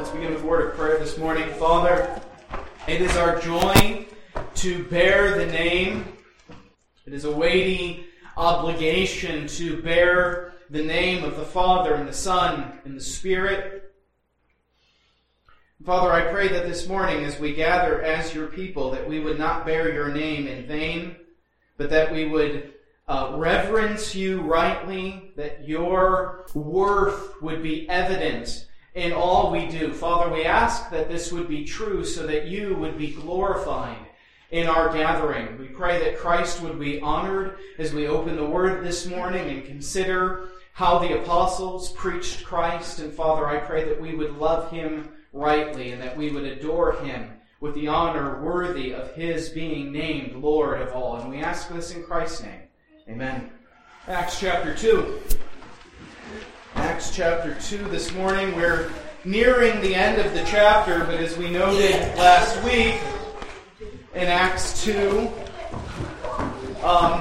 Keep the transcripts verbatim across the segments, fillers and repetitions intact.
Let's begin with a word of prayer this morning. Father, it is our joy to bear the name. It is a weighty obligation to bear the name of the Father and the Son and the Spirit. Father, I pray that this morning as we gather as your people, that we would not bear your name in vain, but that we would uh, reverence you rightly, that your worth would be evident in all we do. Father, we ask that this would be true so that you would be glorified in our gathering. We pray that Christ would be honored as we open the Word this morning and consider how the apostles preached Christ. And Father, I pray that we would love him rightly and that we would adore him with the honor worthy of his being named Lord of all. And we ask this in Christ's name. Amen. Acts chapter two. Acts chapter two this morning. We're nearing the end of the chapter, but as we noted last week, in Acts two, um,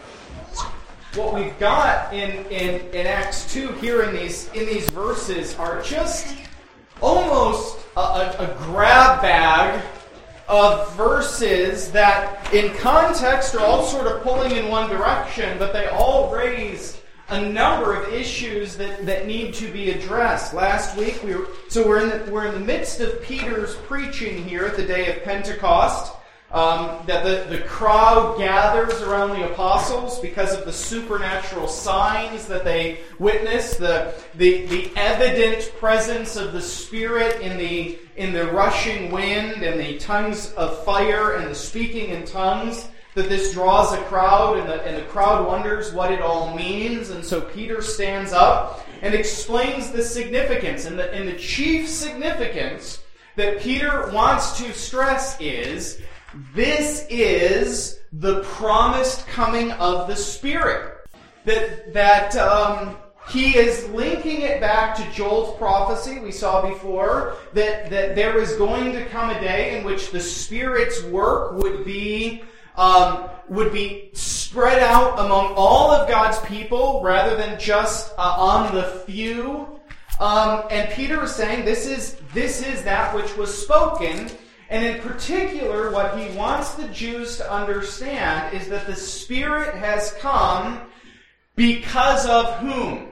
what we've got in, in, in Acts two here in these in these verses are just almost a, a, a grab bag of verses that in context are all sort of pulling in one direction, but they all raise a number of issues that, that need to be addressed. Last week, we were so we're in the, we're in the midst of Peter's preaching here at the day of Pentecost. Um, that the, the crowd gathers around the apostles because of the supernatural signs that they witness, the, the the evident presence of the Spirit in the in the rushing wind and the tongues of fire and the speaking in tongues, that this draws a crowd, and the, and the crowd wonders what it all means. And so Peter stands up and explains the significance. And the, and the chief significance that Peter wants to stress is, this is the promised coming of the Spirit. That that um, he is linking it back to Joel's prophecy we saw before, that, that there is going to come a day in which the Spirit's work would be um, would be spread out among all of God's people rather than just uh, on the few. Um, and Peter is saying this is this is that which was spoken. And in particular, what he wants the Jews to understand is that the Spirit has come because of whom?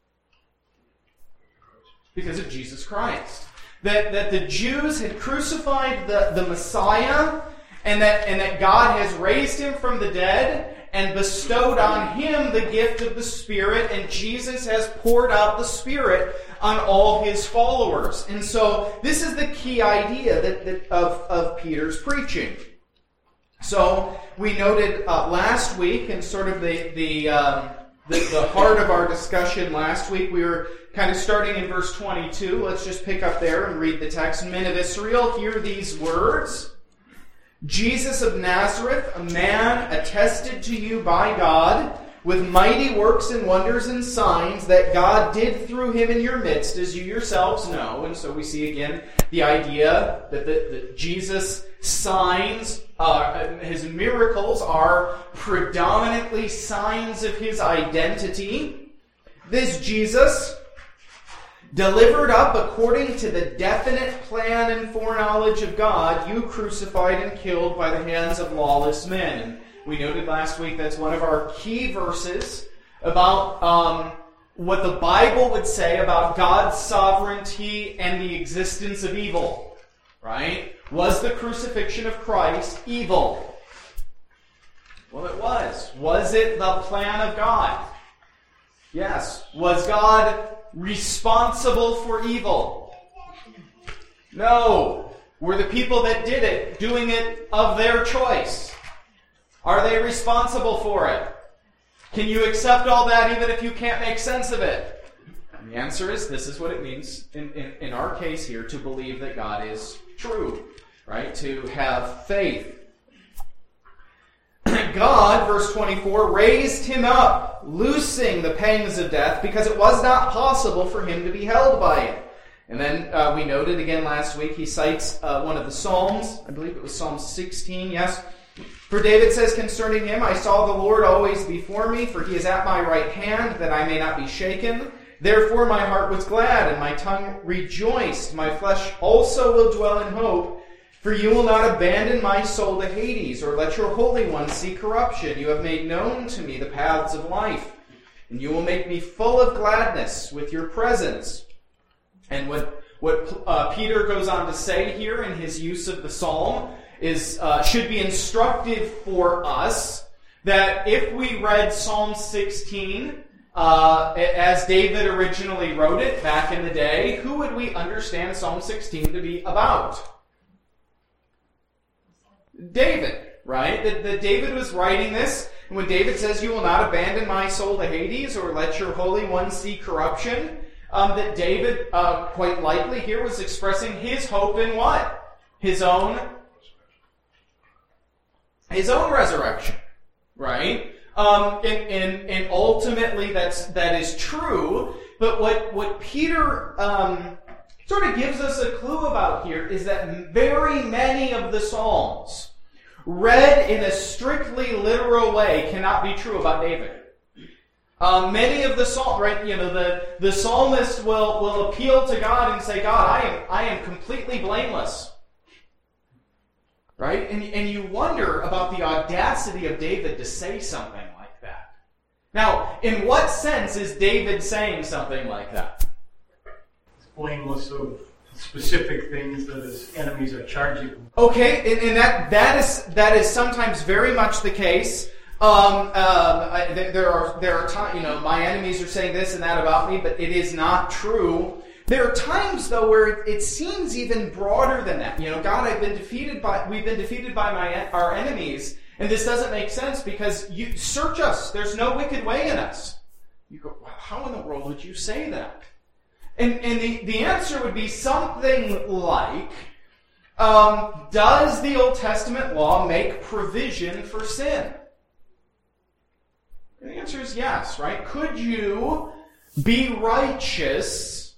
Because of Jesus Christ. That, that the Jews had crucified the, the Messiah, and that, and that God has raised him from the dead and bestowed on him the gift of the Spirit, and Jesus has poured out the Spirit on all his followers. And so this is the key idea that, that of, of Peter's preaching. So we noted uh, last week, and sort of the the, um, the the heart of our discussion last week, we were kind of starting in verse twenty-two. Let's just pick up there and read the text. Men of Israel, hear these words. Jesus of Nazareth, a man attested to you by God, with mighty works and wonders and signs that God did through him in your midst, as you yourselves know. And so we see again the idea that, the, that Jesus' signs, uh, his miracles are predominantly signs of his identity. This Jesus, delivered up according to the definite plan and foreknowledge of God, you crucified and killed by the hands of lawless men. And we noted last week that's one of our key verses about um, what the Bible would say about God's sovereignty and the existence of evil. Right? Was the crucifixion of Christ evil? Well, it was. Was it the plan of God? Yes. Was God responsible for evil? No. Were the people that did it doing it of their choice? Are they responsible for it? Can you accept all that even if you can't make sense of it? And the answer is, this is what it means in, in, in our case here, to believe that God is true, right? To have faith. God, verse twenty-four, raised him up, loosing the pangs of death, because it was not possible for him to be held by it. And then uh, we noted again last week, he cites uh, one of the Psalms. I believe it was Psalm sixteen, yes. For David says concerning him, I saw the Lord always before me, for he is at my right hand, that I may not be shaken. Therefore my heart was glad, and my tongue rejoiced. My flesh also will dwell in hope. For you will not abandon my soul to Hades, or let your Holy One see corruption. You have made known to me the paths of life, and you will make me full of gladness with your presence. And what, what uh, Peter goes on to say here in his use of the psalm is uh, should be instructive for us, that if we read Psalm sixteen uh, as David originally wrote it back in the day, who would we understand Psalm sixteen to be about? David, right? That, that David was writing this, and when David says, you will not abandon my soul to Hades, or let your Holy One see corruption, um, that David, uh, quite likely here, was expressing his hope in what? His own, his own resurrection, right? Um, and, and, and ultimately that's, that is true, but what, what Peter, um, sort of gives us a clue about here is that very many of the Psalms, read in a strictly literal way, cannot be true about David. Um, many of the Psalms, right, you know, the, the psalmist will, will appeal to God and say, God, I am, I am completely blameless. Right? And, and you wonder about the audacity of David to say something like that. Now, in what sense is David saying something like that? Blameless of specific things that his enemies are charging him. Okay, and, and that that is that is sometimes very much the case. Um, um, I, there are there are times, you know, my enemies are saying this and that about me, but it is not true. There are times though where it, it seems even broader than that. You know, God, I've been defeated by we've been defeated by my our enemies, and this doesn't make sense because you search us. There's no wicked way in us. You go, well, how in the world would you say that? And, and the, the answer would be something like, um, does the Old Testament law make provision for sin? And the answer is yes, right? Could you be righteous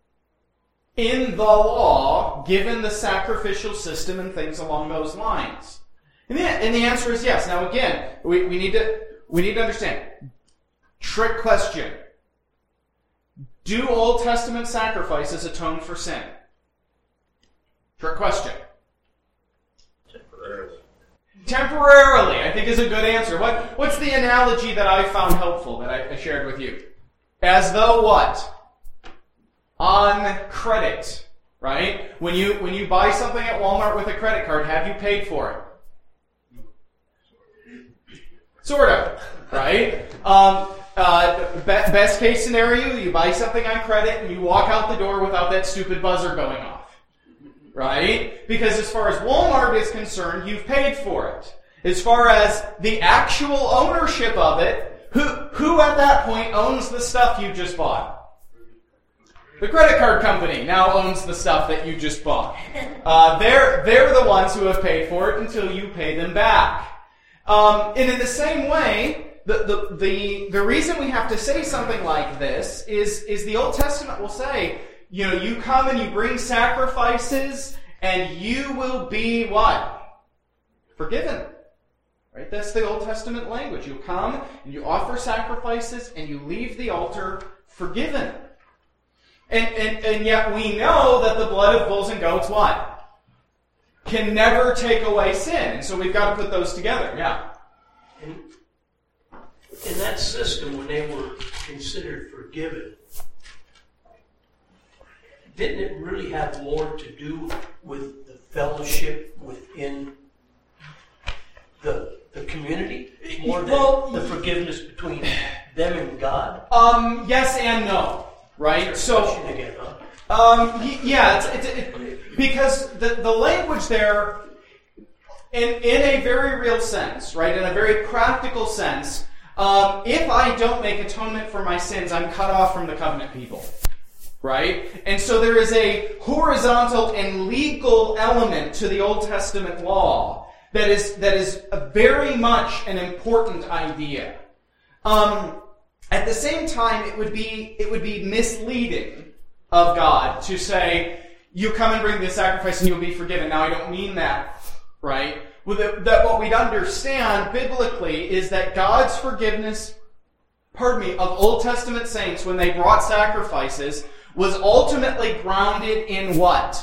in the law given the sacrificial system and things along those lines? And the, and the answer is yes. Now again, we, we need to we need to understand. Trick question. Do Old Testament sacrifices atone for sin? Trick question. Temporarily. Temporarily, I think is a good answer. What, what's the analogy that I found helpful that I, I shared with you? As though what? On credit, right? When you when you buy something at Walmart with a credit card, have you paid for it? Sort of, right? Um, Uh, be- best case scenario, you buy something on credit and you walk out the door without that stupid buzzer going off. Right? Because as far as Walmart is concerned, you've paid for it. As far as the actual ownership of it, who, who at that point owns the stuff you just bought? The credit card company now owns the stuff that you just bought. Uh, they're, they're the ones who have paid for it until you pay them back. Um, and in the same way, The, the, the, the reason we have to say something like this is, is the Old Testament will say, you know, you come and you bring sacrifices and you will be what? Forgiven. Right? That's the Old Testament language. You come and you offer sacrifices and you leave the altar forgiven. And, and, and yet we know that the blood of bulls and goats what? Can never take away sin. And so we've got to put those together. Yeah. And in that system, when they were considered forgiven, didn't it really have more to do with the fellowship within the the community more than well, the forgiveness between them and God? Um, yes and no, right? So, again, huh? um, y- yeah, it's, it's, it, because the the language there, in in a very real sense, right, in a very practical sense. Um, if I don't make atonement for my sins, I'm cut off from the covenant people, right? And so there is a horizontal and legal element to the Old Testament law that is that is a very much an important idea. Um, at the same time, it would be it would be misleading of God to say, "You come and bring this sacrifice, and you'll be forgiven." Now, I don't mean that, right? Well, that, that what we'd understand biblically is that God's forgiveness pardon me, of Old Testament saints when they brought sacrifices was ultimately grounded in what?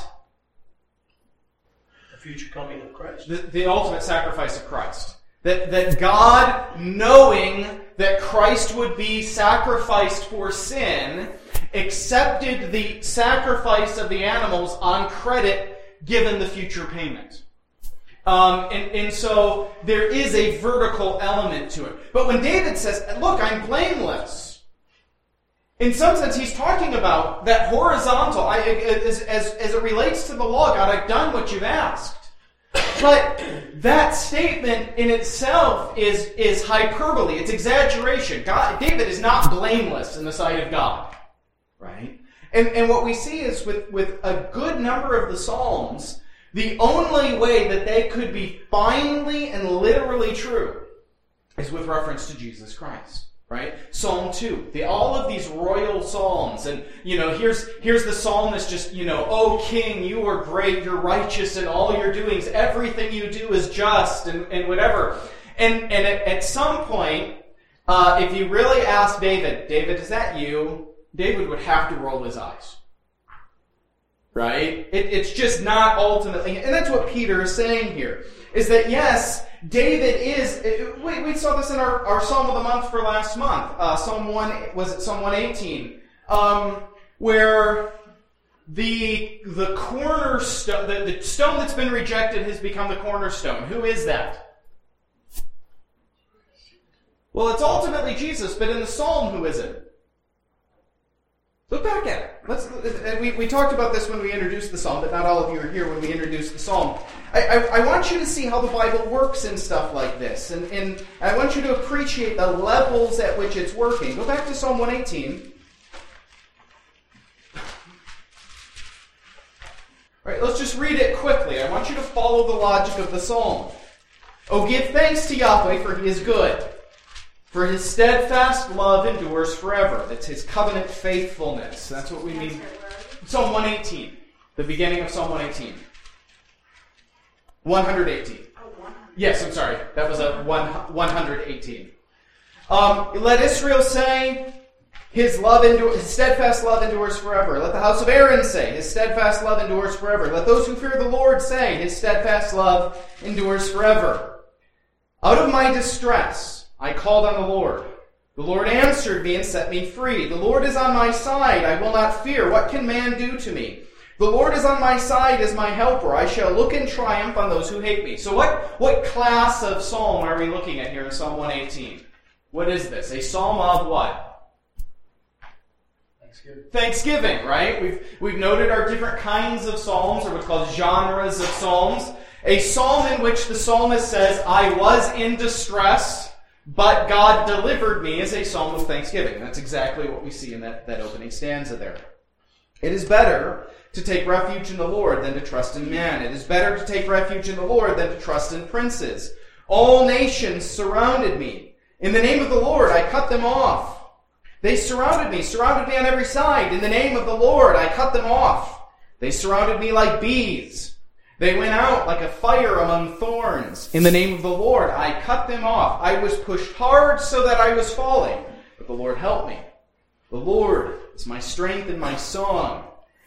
The future coming of Christ. The, the ultimate sacrifice of Christ. That, that God, knowing that Christ would be sacrificed for sin, accepted the sacrifice of the animals on credit given the future payment. Um, and, and so there is a vertical element to it. But when David says, look, I'm blameless, in some sense he's talking about that horizontal, I, as, as, as it relates to the law, God, I've done what you've asked. But that statement in itself is, is hyperbole, it's exaggeration. God, David is not blameless in the sight of God. Right? And, and what we see is with, with a good number of the Psalms, the only way that they could be finally and literally true is with reference to Jesus Christ. Right? Psalm two. The, all of these royal psalms. And, you know, here's, here's the psalmist just, you know, "O King, you are great, you're righteous in all your doings. Everything you do is just," and, and whatever. And, and at, at some point, uh, if you really ask David, David, is that you? David would have to roll his eyes. Right? It, it's just not ultimately, and that's what Peter is saying here, is that yes, David is, we, we saw this in our, our Psalm of the Month for last month, uh, Psalm one, was it Psalm one eighteen, um, where the, the cornerstone, the, the stone that's been rejected has become the cornerstone. Who is that? Well, it's ultimately Jesus, but in the Psalm, who is it? Look back at it. Let's, we, we talked about this when we introduced the Psalm, but not all of you were here when we introduced the Psalm. I, I, I want you to see how the Bible works in stuff like this, and, and I want you to appreciate the levels at which it's working. Go back to Psalm one eighteen. All right, let's just read it quickly. I want you to follow the logic of the Psalm. "Oh, give thanks to Yahweh, for he is good. For his steadfast love endures forever." That's his covenant faithfulness. That's what we mean. Psalm one eighteen. The beginning of Psalm one eighteen. one eighteen. Yes, I'm sorry. That was a one, one eighteen. Um, "let Israel say, his love endure, his steadfast love endures forever. Let the house of Aaron say, his steadfast love endures forever. Let those who fear the Lord say, his steadfast love endures forever. Out of my distress I called on the Lord. The Lord answered me and set me free. The Lord is on my side. I will not fear. What can man do to me? The Lord is on my side as my helper. I shall look in triumph on those who hate me." So what, what class of psalm are we looking at here in Psalm one eighteen? What is this? A psalm of what? Thanksgiving. Thanksgiving, right? We've, we've noted our different kinds of psalms, or what's called genres of psalms. A psalm in which the psalmist says, "I was in distress, but God delivered me," is a psalm of thanksgiving. That's exactly what we see in that, that opening stanza there. "It is better to take refuge in the Lord than to trust in man. It is better to take refuge in the Lord than to trust in princes. All nations surrounded me. In the name of the Lord I cut them off. They surrounded me, surrounded me on every side. In the name of the Lord I cut them off. They surrounded me like bees. They went out like a fire among thorns. In the name of the Lord I cut them off. I was pushed hard so that I was falling, but the Lord helped me. The Lord is my strength and my song.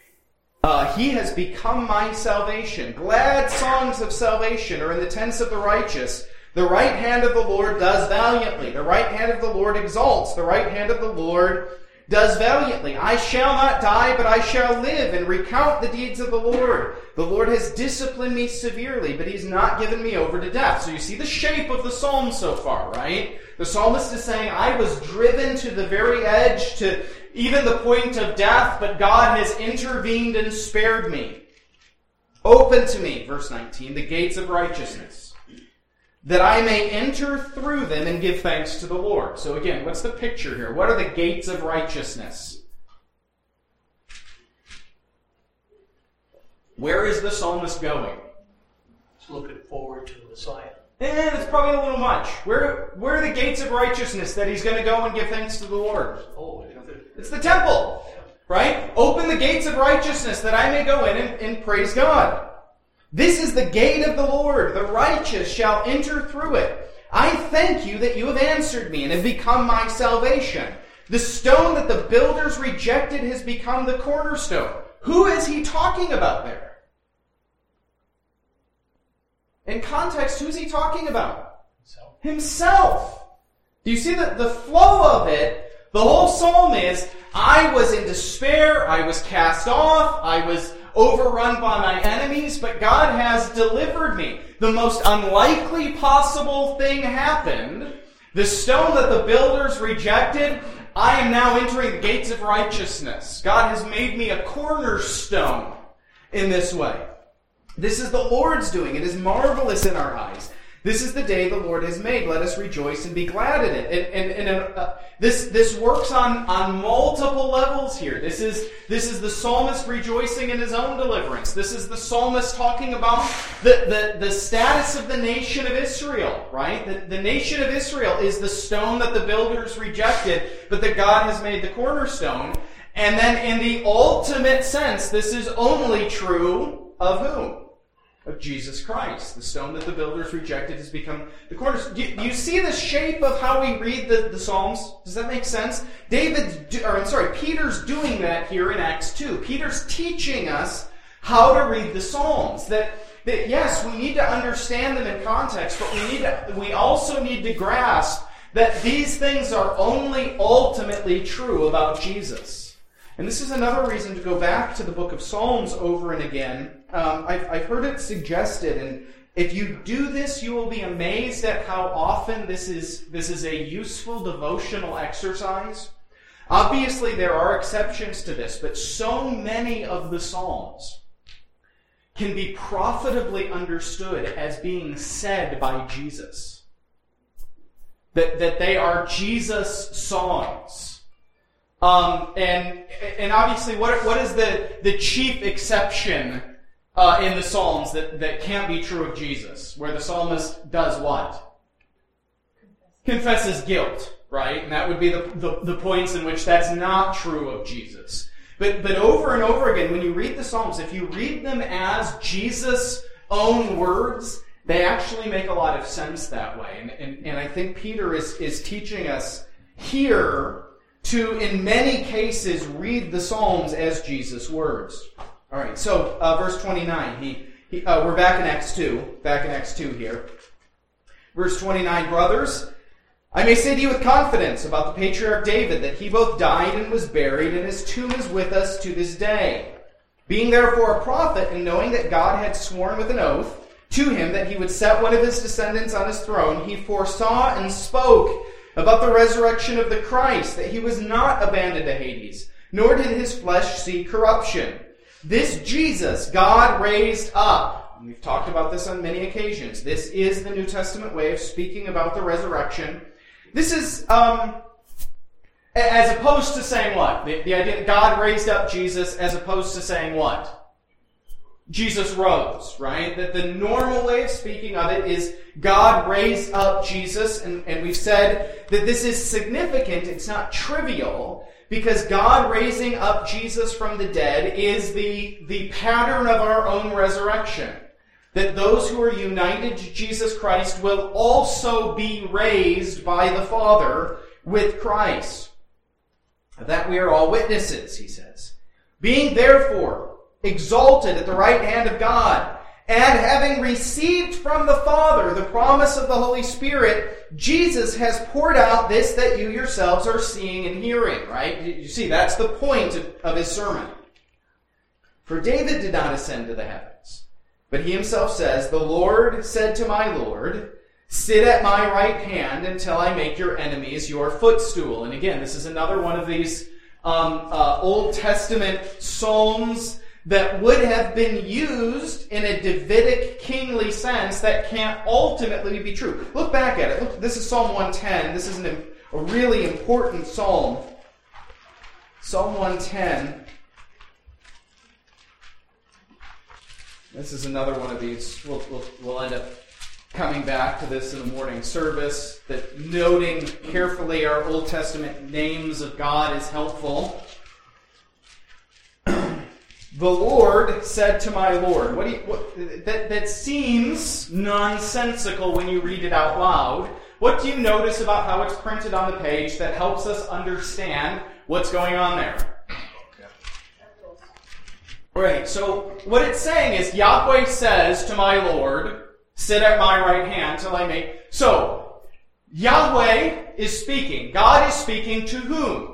Uh, he has become my salvation. Glad songs of salvation are in the tents of the righteous. The right hand of the Lord does valiantly. The right hand of the Lord exalts. The right hand of the Lord does valiantly. I shall not die, but I shall live and recount the deeds of the Lord. The Lord has disciplined me severely, but he's not given me over to death." So you see the shape of the psalm so far, right? The psalmist is saying, I was driven to the very edge, to even the point of death, but God has intervened and spared me. "Open to me," verse nineteen, "the gates of righteousness, that I may enter through them and give thanks to the Lord." So again, what's the picture here? What are the gates of righteousness? Where is the psalmist going? It's looking forward to the Messiah. Eh, it's probably a little much. Where, where are the gates of righteousness that he's going to go and give thanks to the Lord? Oh, It's the temple, right? "Open the gates of righteousness that I may go in and, and praise God. This is the gate of the Lord. The righteous shall enter through it. I thank you that you have answered me and have become my salvation. The stone that the builders rejected has become the cornerstone. Who is he talking about there? In context, who's he talking about? Himself. Himself. Do you see the, the flow of it? The whole psalm is, I was in despair, I was cast off, I was overrun by my enemies, but God has delivered me. The most unlikely possible thing happened. The stone that the builders rejected, I am now entering the gates of righteousness. God has made me a cornerstone in this way. This is the Lord's doing. It is marvelous in our eyes. This is the day the Lord has made. Let us rejoice and be glad in it. And, and, and uh, this this works on, on multiple levels here. This is this is the psalmist rejoicing in his own deliverance. This is the psalmist talking about the, the, the status of the nation of Israel, right? The, the nation of Israel is the stone that the builders rejected, but that God has made the cornerstone. And then in the ultimate sense, this is only true of whom? Of Jesus Christ. The stone that the builders rejected has become the cornerstone. Do you see the shape of how we read the, the Psalms? Does that make sense? David's, or I'm sorry, Peter's doing that here in Acts two. Peter's teaching us how to read the Psalms. That, that yes, we need to understand them in context, but we need to, we also need to grasp that these things are only ultimately true about Jesus. And this is another reason to go back to the book of Psalms over and again. Um, I've, I've heard it suggested, and if you do this, you will be amazed at how often this is, this is a useful devotional exercise. Obviously, there are exceptions to this, but so many of the Psalms can be profitably understood as being said by Jesus. That, that they are Jesus songs. Um, and and obviously, what what is the, the chief exception uh, in the Psalms that, that can't be true of Jesus? Where the psalmist does what? Confesses guilt, right? And that would be the, the, the points in which that's not true of Jesus. But but over and over again, when you read the Psalms, if you read them as Jesus' own words, they actually make a lot of sense that way. And and, and I think Peter is, is teaching us here to, in many cases, read the Psalms as Jesus' words. All right, so uh, verse twenty-nine. He, he uh, we're back in Acts two. Back in Acts two here. Verse twenty-nine, brothers, I may say to you with confidence about the patriarch David that he both died and was buried, and his tomb is with us to this day. Being therefore a prophet, and knowing that God had sworn with an oath to him that he would set one of his descendants on his throne, he foresaw and spoke about the resurrection of the Christ, that he was not abandoned to Hades, nor did his flesh see corruption. This Jesus God raised up. And we've talked about this on many occasions. This is the New Testament way of speaking about the resurrection. This is, um, as opposed to saying what? The, the idea that God raised up Jesus as opposed to saying what? Jesus rose, right? That the normal way of speaking of it is God raised up Jesus, and, and we've said that this is significant, it's not trivial, because God raising up Jesus from the dead is the, the pattern of our own resurrection. That those who are united to Jesus Christ will also be raised by the Father with Christ. Of that we are all witnesses, he says. Being therefore exalted at the right hand of God, and having received from the Father the promise of the Holy Spirit, Jesus has poured out this that you yourselves are seeing and hearing, right? You see, that's the point of, of his sermon. For David did not ascend to the heavens, but he himself says, the Lord said to my Lord, sit at my right hand until I make your enemies your footstool. And again, this is another one of these um, uh, Old Testament psalms that would have been used in a Davidic kingly sense that can't ultimately be true. Look back at it. Look, this is Psalm one ten. This is an, a really important psalm. Psalm one ten. This is another one of these. We'll, we'll, we'll end up coming back to this in the morning service, that noting carefully our Old Testament names of God is helpful. the Lord said to my Lord. What do you, what, that, that seems nonsensical when you read it out loud. What do you notice about how it's printed on the page that helps us understand what's going on there? Right, so what it's saying is Yahweh says to my Lord, sit at my right hand till I make... So, Yahweh is speaking. God is speaking to whom?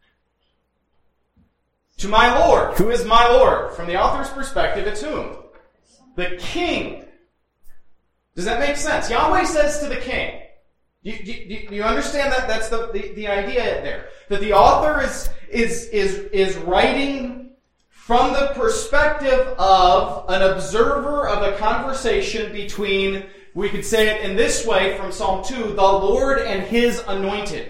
To my Lord. Who is my Lord? From the author's perspective, it's whom? The king. Does that make sense? Yahweh says to the king. Do you, do, do you understand that? That's the, the, the idea there. That the author is, is, is, is writing from the perspective of an observer of a conversation between, we could say it in this way from Psalm two, the Lord and His anointed.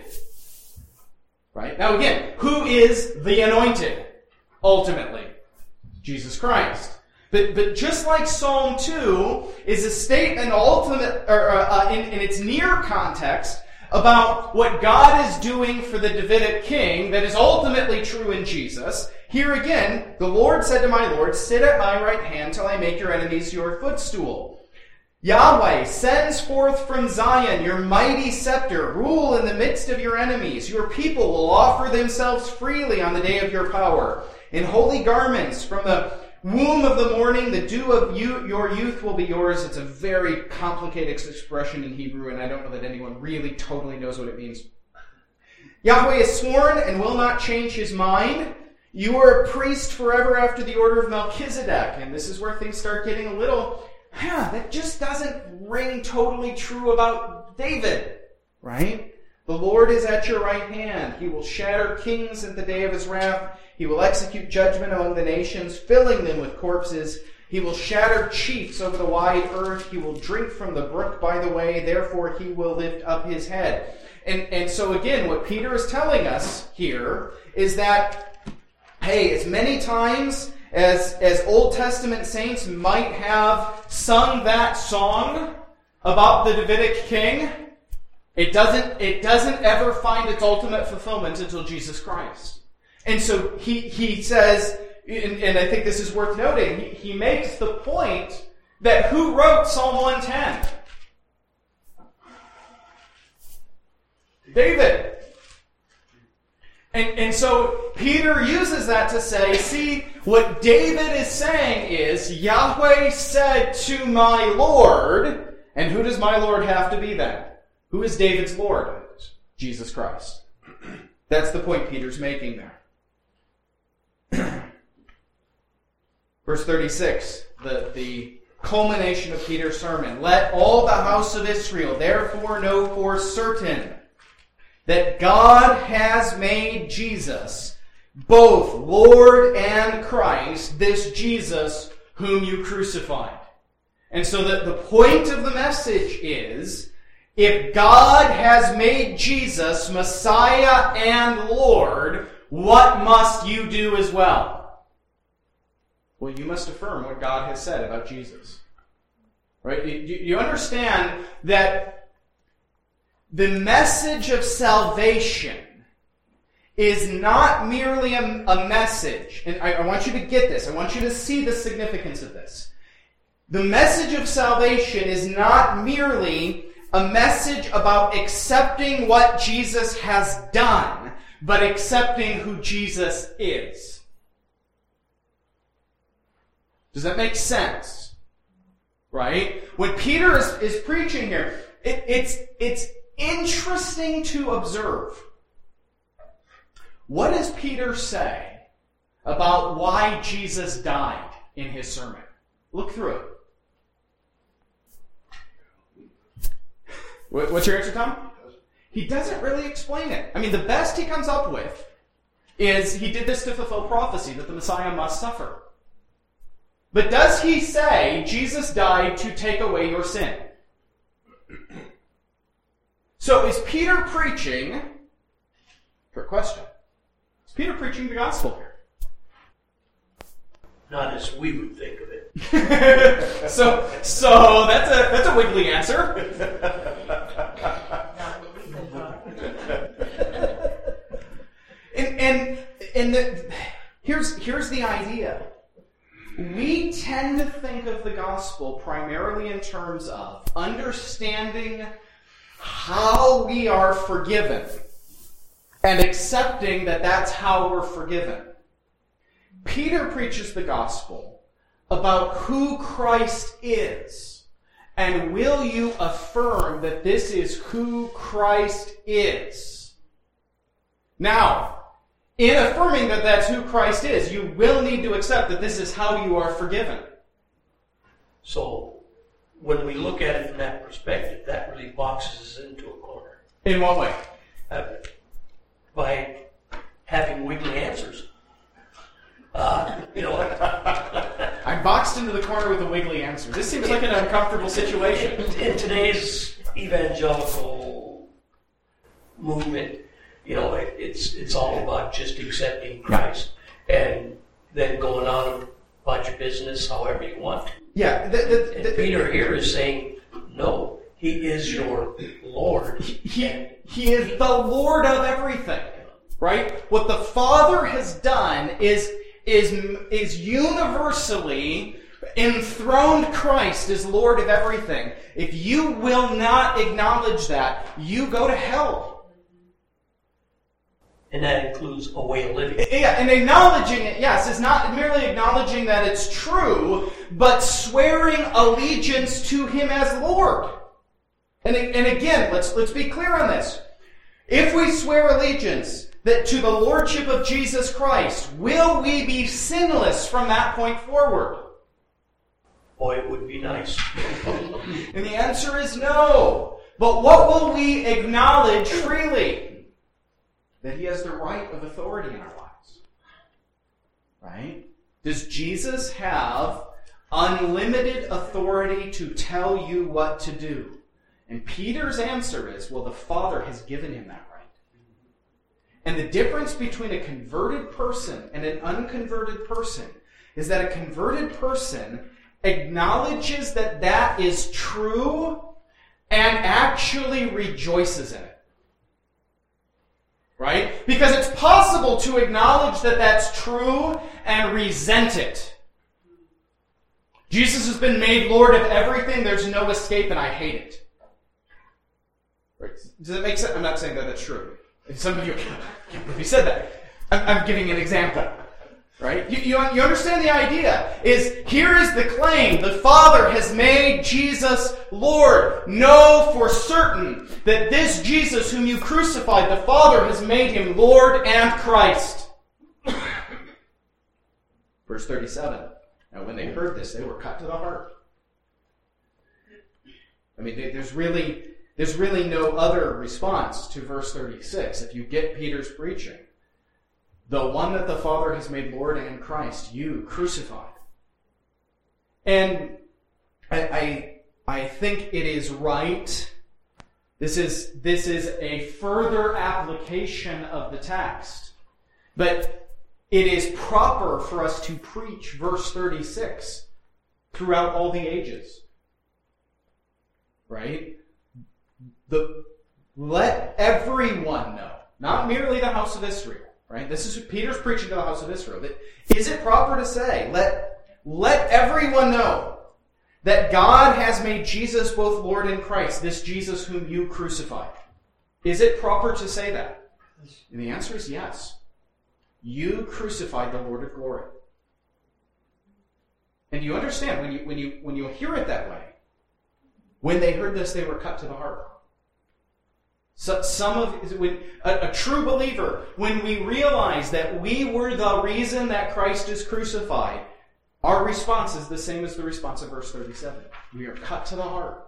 Right? Now again, who is the anointed? Ultimately, Jesus Christ. But but just like Psalm two is a statement, ultimate or uh, in, in its near context about what God is doing for the Davidic king, that is ultimately true in Jesus. Here again, the Lord said to my Lord, "Sit at my right hand till I make your enemies your footstool." Yahweh sends forth from Zion your mighty scepter. Rule in the midst of your enemies. Your people will offer themselves freely on the day of your power. In holy garments, from the womb of the morning, the dew of you, your youth will be yours. It's a very complicated expression in Hebrew, and I don't know that anyone really totally knows what it means. Yahweh has sworn and will not change His mind. You are a priest forever after the order of Melchizedek. And this is where things start getting a little, huh, that just doesn't ring totally true about David, right? The Lord is at your right hand. He will shatter kings at the day of His wrath. He will execute judgment among the nations, filling them with corpses. He will shatter chiefs over the wide earth. He will drink from the brook by the way. Therefore, He will lift up His head. And, and so again, what Peter is telling us here is that, hey, as many times as, as Old Testament saints might have sung that song about the Davidic king, it doesn't, it doesn't ever find its ultimate fulfillment until Jesus Christ. And so he, he says, and, and I think this is worth noting, he, he makes the point that who wrote Psalm one ten? David. And, and so Peter uses that to say, see, what David is saying is, Yahweh said to my Lord, and who does my Lord have to be then? Who is David's Lord? Jesus Christ. That's the point Peter's making there. Verse thirty-six, the, the culmination of Peter's sermon. Let all the house of Israel therefore know for certain that God has made Jesus, both Lord and Christ, this Jesus whom you crucified. And so that the point of the message is, if God has made Jesus Messiah and Lord, what must you do as well? Well, you must affirm what God has said about Jesus. Right? You, you understand that the message of salvation is not merely a, a message. And I, I want you to get this. I want you to see the significance of this. The message of salvation is not merely a message about accepting what Jesus has done, but accepting who Jesus is. Does that make sense? Right? When Peter is, is preaching here, it, it's, it's interesting to observe. What does Peter say about why Jesus died in his sermon? Look through it. What's your answer, Tom? He doesn't really explain it. I mean, the best he comes up with is he did this to fulfill prophecy that the Messiah must suffer. But does he say Jesus died to take away your sin? So is Peter preaching... Trick question. Is Peter preaching the gospel here? Not as we would think of it. so, so that's a that's a wiggly answer. and and and the, here's here's the idea. we tend to think of the gospel primarily in terms of understanding how we are forgiven and accepting that that's how we're forgiven. Peter preaches the gospel about who Christ is. And will you affirm that this is who Christ is? Now, in affirming that that's who Christ is, you will need to accept that this is how you are forgiven. So, when we look at it from that perspective, that really boxes us into a corner. In what way? Uh, by having wiggly answers. Uh, you know, I'm boxed into the corner with a wiggly answer. This seems like an uncomfortable situation. In, in today's evangelical movement, you know, it, it's it's all about just accepting Christ and then going on about your business however you want to. Yeah. The, the, the, and Peter here is saying, no, he is your Lord. He, he is the Lord of everything. Right? What the Father has done is is is universally enthroned Christ as Lord of everything. If you will not acknowledge that, you go to hell. And that includes a way of living. Yeah, and acknowledging it, yes, is not merely acknowledging that it's true, but swearing allegiance to Him as Lord. And, and again, let's let's be clear on this. If we swear allegiance that to the Lordship of Jesus Christ, will we be sinless from that point forward? Boy, it would be nice. And the answer is no. But what will we acknowledge freely? That He has the right of authority in our lives. Right? Does Jesus have unlimited authority to tell you what to do? And Peter's answer is, well, the Father has given Him that right. And the difference between a converted person and an unconverted person is that a converted person acknowledges that that is true and actually rejoices in it. Right? Because it's possible to acknowledge that that's true and resent it. Jesus has been made Lord of everything, there's no escape, and I hate it. Right? Does that make sense? I'm not saying that that's true. Some of you can't believe you said that. I'm, I'm giving an example. Right? You, you, you understand the idea. Is here is the claim. The Father has made Jesus Lord. Know for certain that this Jesus whom you crucified, the Father has made Him Lord and Christ. Verse thirty-seven. Now when they heard this, they were cut to the heart. I mean, there's really... There's really no other response to verse thirty-six. If you get Peter's preaching, the one that the Father has made Lord and Christ, you crucified. And I, I, I think it is right. This is, this is a further application of the text. But it is proper for us to preach verse thirty-six throughout all the ages. Right? The, let everyone know, not merely the house of Israel, right? This is Peter's preaching to the house of Israel. That, is it proper to say, let, let everyone know that God has made Jesus both Lord and Christ, this Jesus whom you crucified? Is it proper to say that? And the answer is yes. You crucified the Lord of glory. And you understand, when you, when you, when you hear it that way, when they heard this, they were cut to the heart. So some of when a, a true believer, when we realize that we were the reason that Christ is crucified, our response is the same as the response of verse thirty-seven. We are cut to the heart.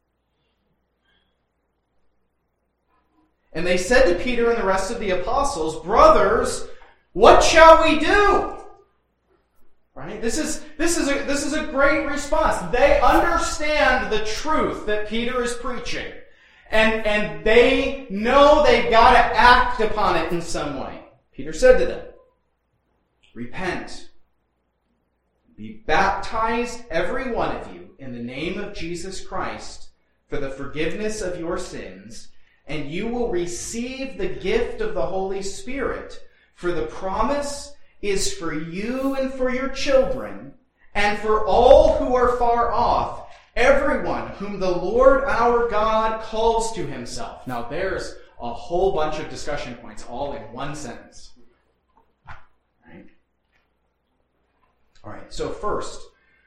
And they said to Peter and the rest of the apostles, "Brothers, what shall we do?" Right? This is this is a this is a great response. They understand the truth that Peter is preaching. And, and they know they've got to act upon it in some way. Peter said to them, "Repent. Be baptized, every one of you, in the name of Jesus Christ, for the forgiveness of your sins, and you will receive the gift of the Holy Spirit, for the promise is for you and for your children, and for all who are far off, everyone whom the Lord our God calls to himself. Now there's a whole bunch of discussion points all in one sentence. Right? All right, so first,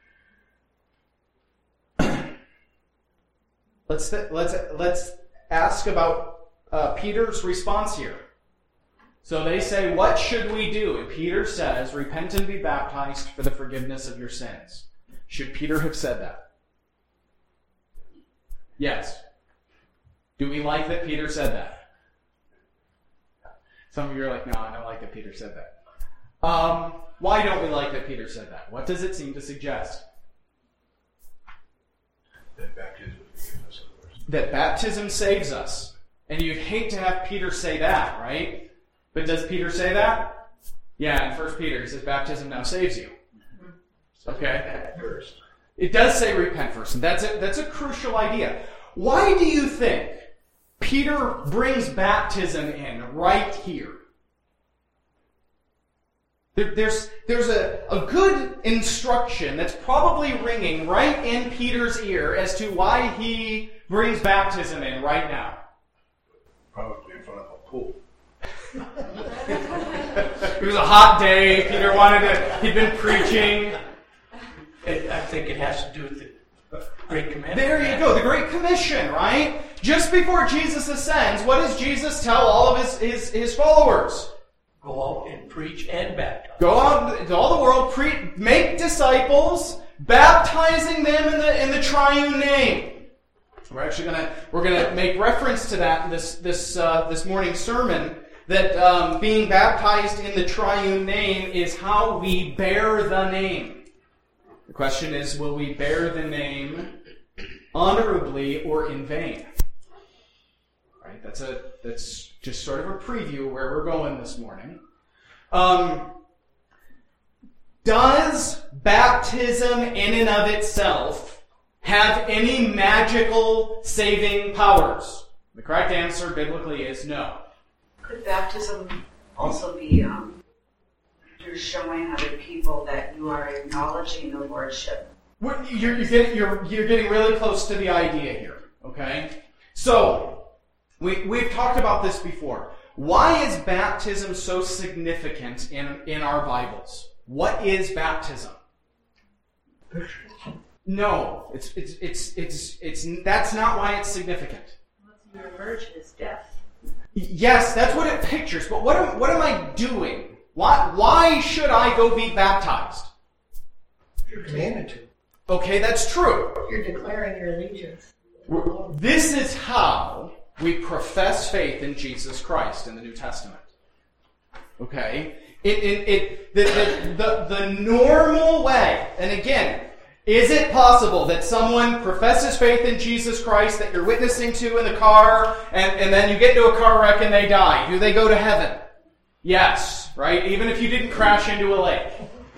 let's let's let's ask about uh, Peter's response here. So they say, what should we do? And Peter says, repent and be baptized for the forgiveness of your sins. Should Peter have said that? Yes. Do we like that Peter said that? Some of you are like, no, I don't like that Peter said that. Um, why don't we like that Peter said that? What does it seem to suggest? That baptism forgives us, of course. That baptism saves us. And you'd hate to have Peter say that, right? But does Peter say that? Yeah, in First Peter, he says, baptism now saves you. Okay? First. It does say repent first, and that's a, that's a crucial idea. Why do you think Peter brings baptism in right here? There, there's there's a, a good instruction that's probably ringing right in Peter's ear as to why he brings baptism in right now. Probably in front of a pool. It was a hot day. Peter wanted to, he'd been preaching. And I think it has to do with the Great Commandment. There you go, the Great Commission, right? Just before Jesus ascends, what does Jesus tell all of his, his, his followers? Go out and preach and baptize. Go out into all the world, pre- make disciples, baptizing them in the in the triune name. We're actually gonna we're gonna make reference to that in this this uh, this morning's sermon. That um, being baptized in the triune name is how we bear the name. The question is, will we bear the name honorably or in vain? Right? That's a that's just sort of a preview of where we're going this morning. Um, does baptism in and of itself have any magical saving powers? The correct answer biblically is no. Could baptism also be um, you're showing other people that you are acknowledging the lordship? You're, you're, getting, you're, you're getting really close to the idea here, okay? So, we, we've talked about this before. Why is baptism so significant in, in our Bibles? What is baptism? No, it's, it's, it's, it's, it's, that's not why it's significant. Your immersion is death. Yes, that's what it pictures, but what am, what am I doing? Why, why should I go be baptized? You're commanded to. Okay, that's true. You're declaring your allegiance. This is how we profess faith in Jesus Christ in the New Testament. Okay? It, it, it, the, the, the, the normal way, and again, is it possible that someone professes faith in Jesus Christ that you're witnessing to in the car, and, and then you get into a car wreck and they die? Do they go to heaven? Yes, right? Even if you didn't crash into a lake.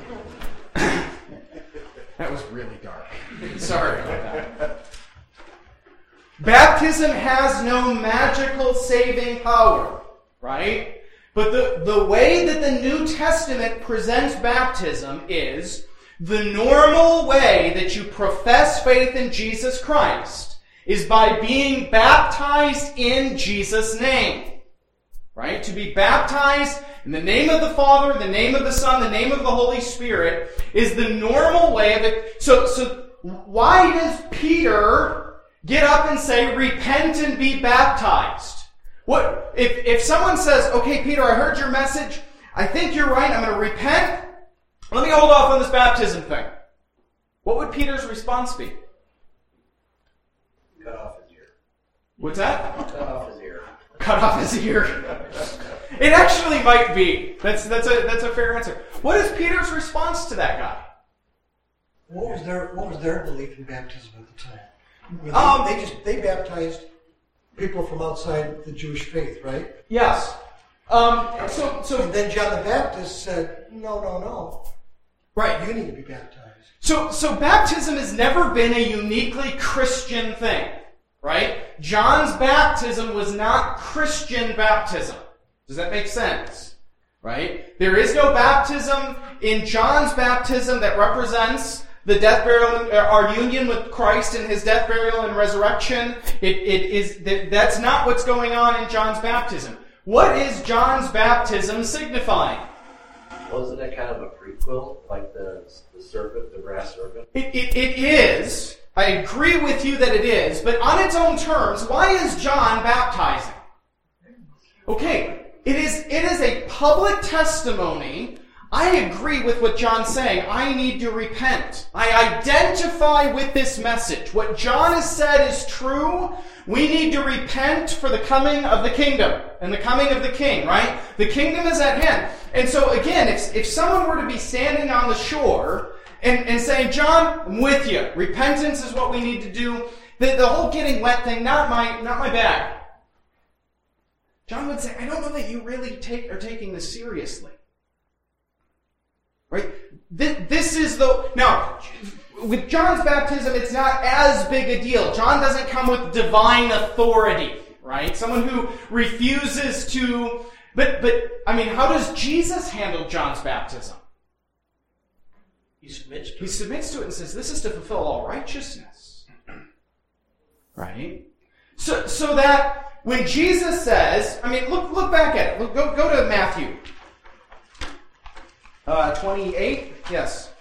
That was really dark. Sorry about that. Baptism has no magical saving power, right? But the, the way that the New Testament presents baptism is the normal way that you profess faith in Jesus Christ is by being baptized in Jesus' name. Right? To be baptized in the name of the Father, the name of the Son, the name of the Holy Spirit is the normal way of it. So, so why does Peter get up and say, repent and be baptized? What if, if someone says, okay, Peter, I heard your message. I think you're right. I'm going to repent. Let me hold off on this baptism thing. What would Peter's response be? Cut off his ear. What's that? Cut off his ear. Cut off his ear. It actually might be. That's that's a that's a fair answer. What is Peter's response to that guy? What was their What was their belief in baptism at the time? I mean, they, Um, they just they baptized people from outside the Jewish faith, right? Yes. Um, so so And then John the Baptist said, "No, no, no. right. You need to be baptized." So so baptism has never been a uniquely Christian thing, right? John's baptism was not Christian baptism. Does that make sense? Right? There is no baptism in John's baptism that represents the death, burial, our union with Christ in his death, burial, and resurrection. It, it is that, that's not what's going on in John's baptism. What is John's baptism signifying? Wasn't it kind of a prequel, like the the serpent, the brass serpent? It, it, it is. I agree with you that it is, but on its own terms, why is John baptizing? Okay, it is it is a public testimony. I agree with what John's saying. I need to repent. I identify with this message. What John has said is true. We need to repent for the coming of the kingdom and the coming of the king, right? The kingdom is at hand. And so again, if, if someone were to be standing on the shore and, and saying, John, I'm with you. Repentance is what we need to do. The, the whole getting wet thing, not my, not my bag. John would say, I don't know that you really take, are taking this seriously. Right? This, this is the... Now, with John's baptism, it's not as big a deal. John doesn't come with divine authority, right? Someone who refuses to... But, but I mean, how does Jesus handle John's baptism? He submits to it. He submits to it and says, this is to fulfill all righteousness. Right? So, so that when Jesus says... I mean, look, look back at it. Look, go, go to Matthew. Uh, twenty-eight, yes.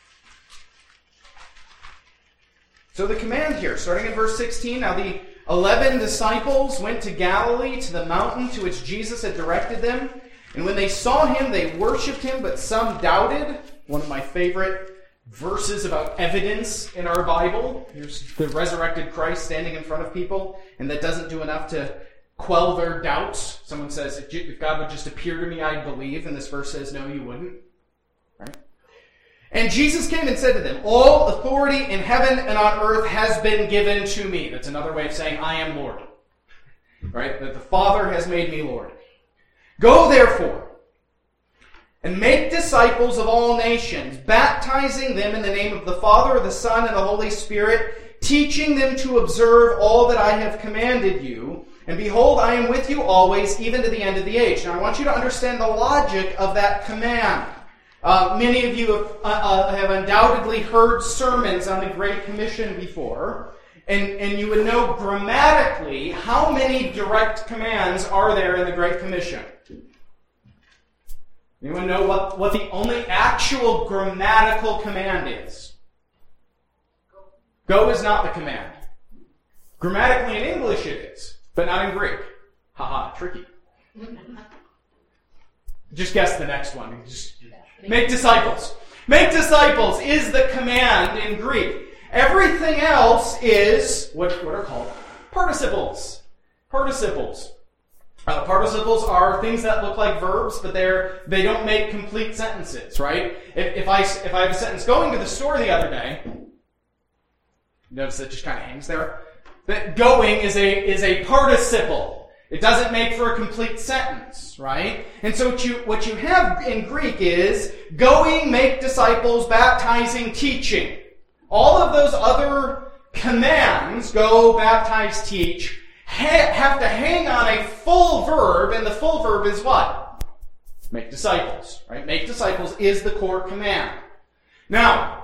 So the command here, starting in verse sixteen, now the eleven disciples went to Galilee, to the mountain to which Jesus had directed them. And when they saw him, they worshipped him, but some doubted. One of my favorite verses about evidence in our Bible. Here's the resurrected Christ standing in front of people, and that doesn't do enough to quell their doubts. Someone says, if God would just appear to me, I'd believe. And this verse says, no, you wouldn't. Right? And Jesus came and said to them, all authority in heaven and on earth has been given to me. That's another way of saying, I am Lord. Right? That the Father has made me Lord. Go therefore and make disciples of all nations, baptizing them in the name of the Father, the Son, and the Holy Spirit, teaching them to observe all that I have commanded you. And behold, I am with you always, even to the end of the age. Now I want you to understand the logic of that command. Uh, many of you have, uh, uh, have undoubtedly heard sermons on the Great Commission before, and, and you would know grammatically how many direct commands are there in the Great Commission. Anyone know what, what the only actual grammatical command is? Go is not the command. Grammatically in English it is, but not in Greek. Haha, tricky. Just guess the next one. Just make disciples. Make disciples is the command in Greek. Everything else is what, what are called participles. Participles. Uh, participles are things that look like verbs, but they're they don't make complete sentences, right? If, if I if I have a sentence, going to the store the other day, notice it just kind of hangs there. That going is a is a participle. It doesn't make for a complete sentence, right? And so what you what you have in Greek is going, make disciples, baptizing, teaching. All of those other commands, go, baptize, teach, have to hang on a full verb, and the full verb is what? Make disciples, right? Make disciples is the core command. Now,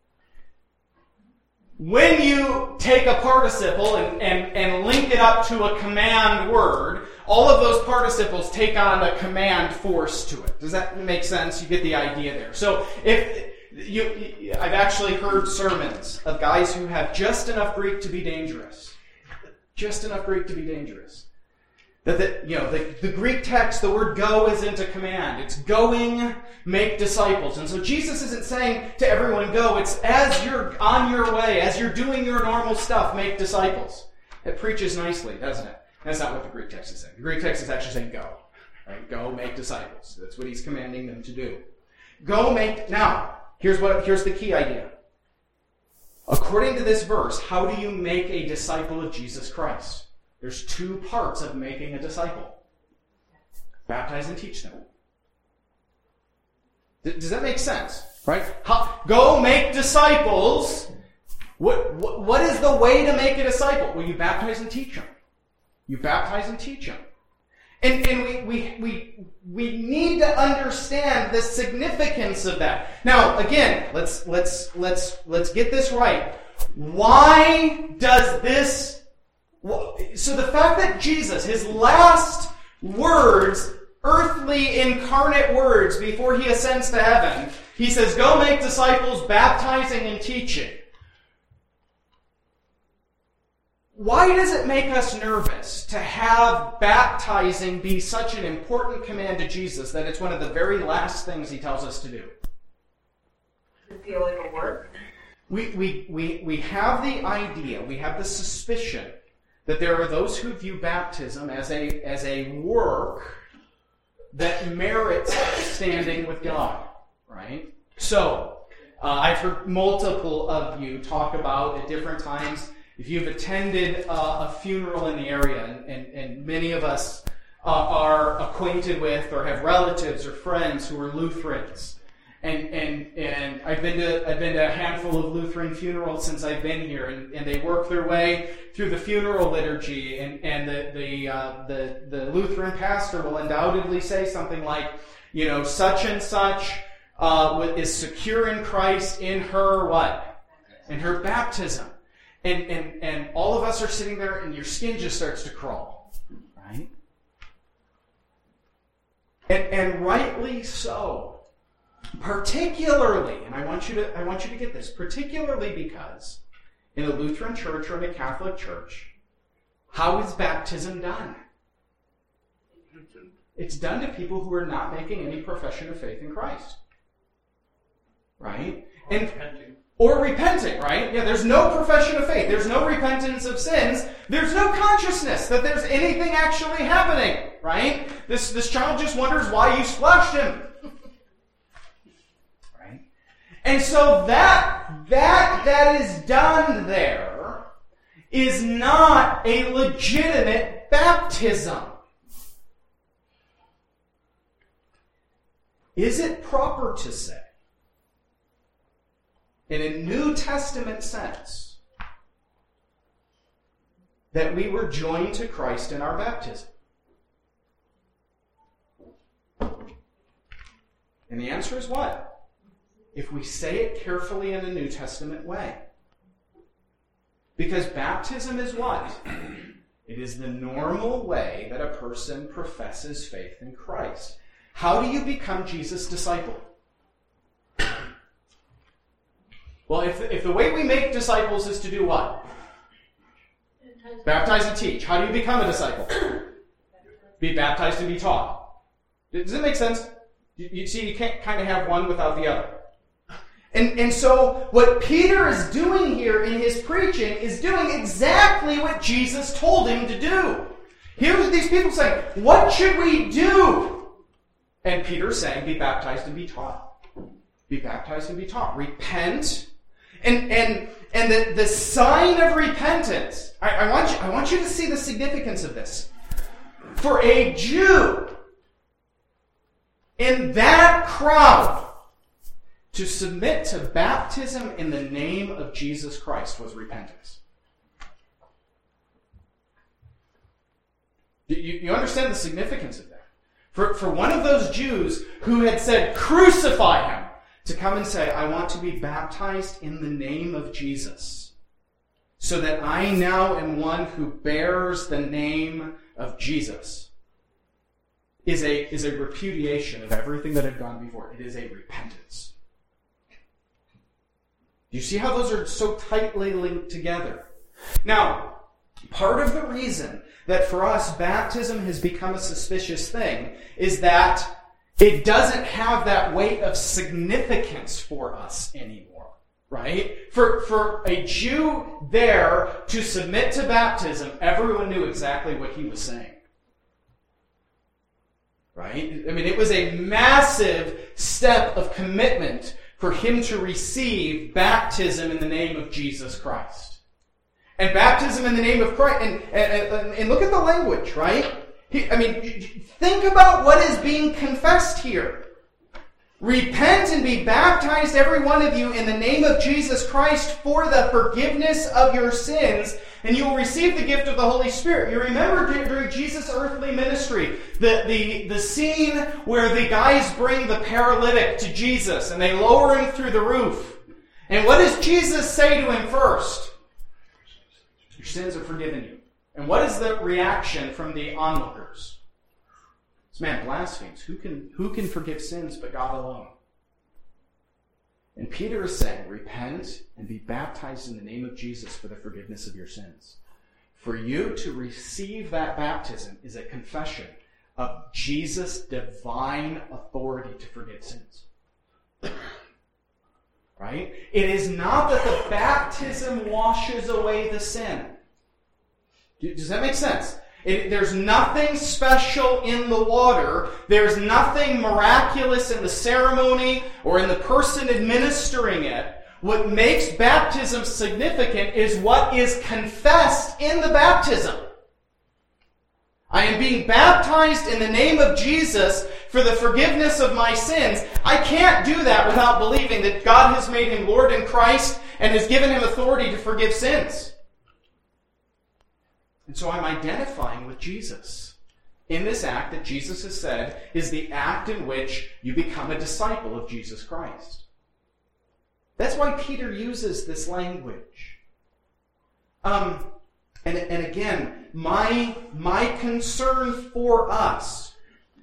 when you take a participle and, and, and link it up to a command word, all of those participles take on a command force to it. Does that make sense? You get the idea there. So if you, I've actually heard sermons of guys who have just enough Greek to be dangerous. Just enough Greek to be dangerous. That the, you know, the, the Greek text, the word go isn't a command. It's going, make disciples. And so Jesus isn't saying to everyone go. It's as you're on your way, as you're doing your normal stuff, make disciples. It preaches nicely, doesn't it? That's not what the Greek text is saying. The Greek text is actually saying go. Right? Go, make disciples. That's what he's commanding them to do. Go, make... Now, here's what. Here's the key idea. According to this verse, how do you make a disciple of Jesus Christ? There's two parts of making a disciple. Baptize and teach them. Does that make sense? Right? How, go make disciples. What, what, what is the way to make a disciple? Well, you baptize and teach them. You baptize and teach them. And, and we, we, we, we need to understand the significance of that. Now, again, let's, let's, let's, let's get this right. Why does this, so the fact that Jesus, his last words, earthly incarnate words before he ascends to heaven, he says, go make disciples, baptizing and teaching. Why does it make us nervous to have baptizing be such an important command to Jesus that it's one of the very last things he tells us to do? Does it feel like a work? We, we, we, we have the idea, we have the suspicion that there are those who view baptism as a, as a work that merits standing with God, right? So, uh, I've heard multiple of you talk about at different times, if you've attended uh, a funeral in the area, and, and, and many of us uh, are acquainted with or have relatives or friends who are Lutherans, and and and I've been to I've been to a handful of Lutheran funerals since I've been here, and, and they work their way through the funeral liturgy, and and the the uh, the the Lutheran pastor will undoubtedly say something like, you know, such and such uh, is secure in Christ in her what? In her baptism. And, and and all of us are sitting there and your skin just starts to crawl, right? And and rightly so. Particularly, and I want you to I want you to get this, particularly because in a Lutheran church or in a Catholic church, how is baptism done? It's done to people who are not making any profession of faith in Christ. Right? And Repenting. Or repenting, right? Yeah, there's no profession of faith. There's no repentance of sins. There's no consciousness that there's anything actually happening, right? This, this child just wonders why you splashed him. Right? And so that, that, that is done there is not a legitimate baptism. Is it proper to say, in a New Testament sense, that we were joined to Christ in our baptism? And the answer is what? If we say it carefully in a New Testament way. Because baptism is what? It is the normal way that a person professes faith in Christ. How do you become Jesus' disciple? Well, if the, if the way we make disciples is to do what? Baptize and teach. How do you become a disciple? Be baptized and be taught. Does it make sense? You, you see, you can't kind of have one without the other. And, and so what Peter is doing here in his preaching is doing exactly what Jesus told him to do. Here's these people saying, what should we do? And Peter's saying, be baptized and be taught. Be baptized and be taught. Repent. And and and the, the sign of repentance, I, I want you I want you to see the significance of this. For a Jew in that crowd to submit to baptism in the name of Jesus Christ was repentance. You, you understand the significance of that? For, for one of those Jews who had said, crucify him, to come and say, I want to be baptized in the name of Jesus, so that I now am one who bears the name of Jesus, is a, is a repudiation of everything that had gone before. It is a repentance. Do you see how those are so tightly linked together? Now, part of the reason that for us baptism has become a suspicious thing is that it doesn't have that weight of significance for us anymore, right? For, for a Jew there to submit to baptism, everyone knew exactly what he was saying. Right? I mean, it was a massive step of commitment for him to receive baptism in the name of Jesus Christ. And baptism in the name of Christ, and, and, and look at the language, right? He, I mean, think about what is being confessed here. Repent and be baptized, every one of you, in the name of Jesus Christ for the forgiveness of your sins, and you will receive the gift of the Holy Spirit. You remember during Jesus' earthly ministry, the, the, the scene where the guys bring the paralytic to Jesus, and they lower him through the roof. And what does Jesus say to him first? Your sins are forgiven you. And what is the reaction from the onlookers? This man blasphemes. Who can, who can forgive sins but God alone? And Peter is saying, repent and be baptized in the name of Jesus for the forgiveness of your sins. For you to receive that baptism is a confession of Jesus' divine authority to forgive sins. Right? It is not that the baptism washes away the sin. Does that make sense? It, there's nothing special in the water. There's nothing miraculous in the ceremony or in the person administering it. What makes baptism significant is what is confessed in the baptism. I am being baptized in the name of Jesus for the forgiveness of my sins. I can't do that without believing that God has made him Lord in Christ and has given him authority to forgive sins. And so I'm identifying with Jesus in this act that Jesus has said is the act in which you become a disciple of Jesus Christ. That's why Peter uses this language. Um, and, and again, my, my concern for us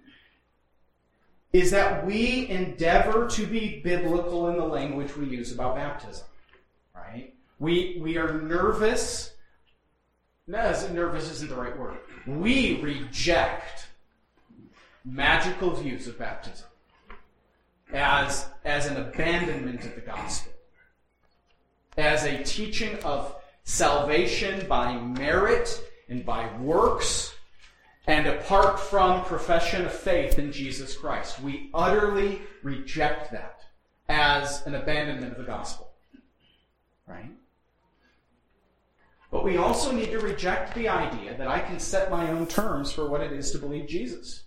is that we endeavor to be biblical in the language we use about baptism. Right? We, we are nervous. No, nervous isn't the right word. We reject magical views of baptism as, as an abandonment of the gospel, as a teaching of salvation by merit and by works, and apart from profession of faith in Jesus Christ. We utterly reject that as an abandonment of the gospel. Right? But we also need to reject the idea that I can set my own terms for what it is to believe Jesus.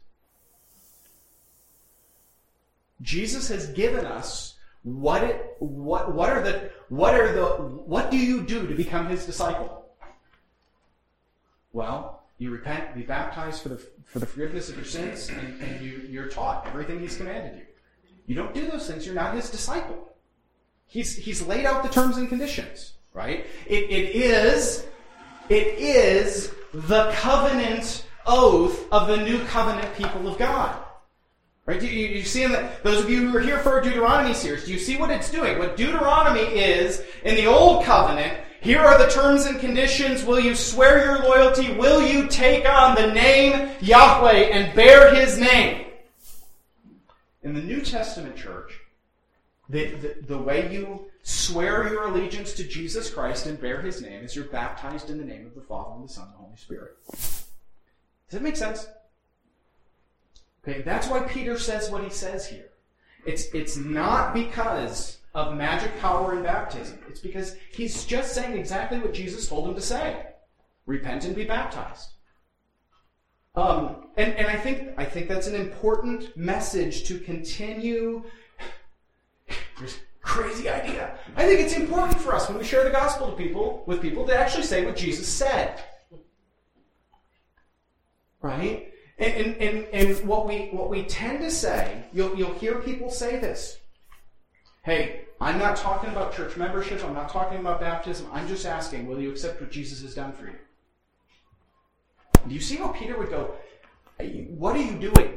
Jesus has given us what it what what are the what are the what do you do to become his disciple? Well, you repent, be baptized for the for the forgiveness of your sins, and, and you, you're taught everything he's commanded you. You don't do those things, you're not his disciple. He's he's laid out the terms and conditions. Right? It, it is, it is the covenant oath of the new covenant people of God. Right? You, you, you see in the, those of you who are here for our Deuteronomy series, do you see what it's doing? What Deuteronomy is in the old covenant, here are the terms and conditions. Will you swear your loyalty? Will you take on the name Yahweh and bear his name? In the New Testament church, the, the, the way you swear your allegiance to Jesus Christ and bear his name is you're baptized in the name of the Father and the Son and the Holy Spirit. Does that make sense? Okay, that's why Peter says what he says here. It's, it's not because of magic power in baptism. It's because he's just saying exactly what Jesus told him to say. Repent and be baptized. Um, and, and I think I think that's an important message to continue. There's crazy idea. I think it's important for us when we share the gospel to people, with people, to actually say what Jesus said. Right? And, and, and, and what we what we tend to say, you'll, you'll hear people say this. Hey, I'm not talking about church membership, I'm not talking about baptism, I'm just asking, will you accept what Jesus has done for you? Do you see how Peter would go, hey, what are you doing?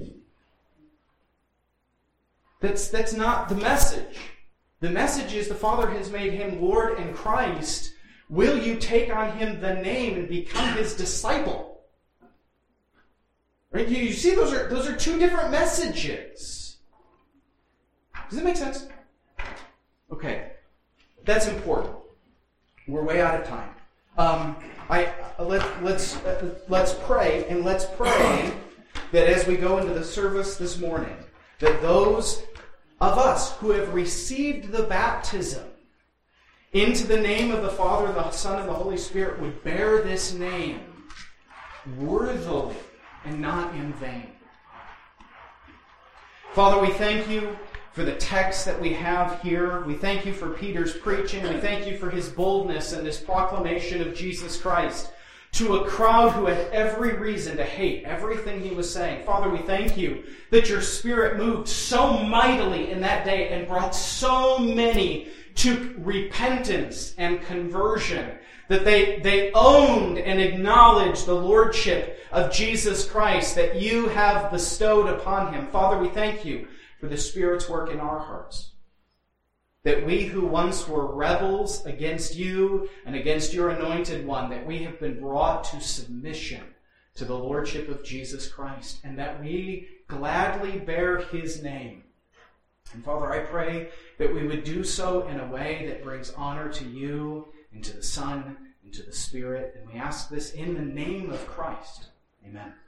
That's, that's not the message. The message is the Father has made him Lord and Christ. Will you take on him the name and become his disciple? Right? You, you see, those are those are two different messages. Does that make sense? Okay, that's important. We're way out of time. Um, I uh, let let's uh, let's pray, and let's pray that as we go into the service this morning, that those of us who have received the baptism into the name of the Father, the Son, and the Holy Spirit would bear this name worthily and not in vain. Father, we thank you for the text that we have here. We thank you for Peter's preaching. We thank you for his boldness and his proclamation of Jesus Christ to a crowd who had every reason to hate everything he was saying. Father, we thank you that your Spirit moved so mightily in that day and brought so many to repentance and conversion, that they, they owned and acknowledged the lordship of Jesus Christ that you have bestowed upon him. Father, we thank you for the Spirit's work in our hearts, that we who once were rebels against you and against your anointed one, that we have been brought to submission to the lordship of Jesus Christ, and that we gladly bear his name. And Father, I pray that we would do so in a way that brings honor to you and to the Son and to the Spirit. And we ask this in the name of Christ. Amen.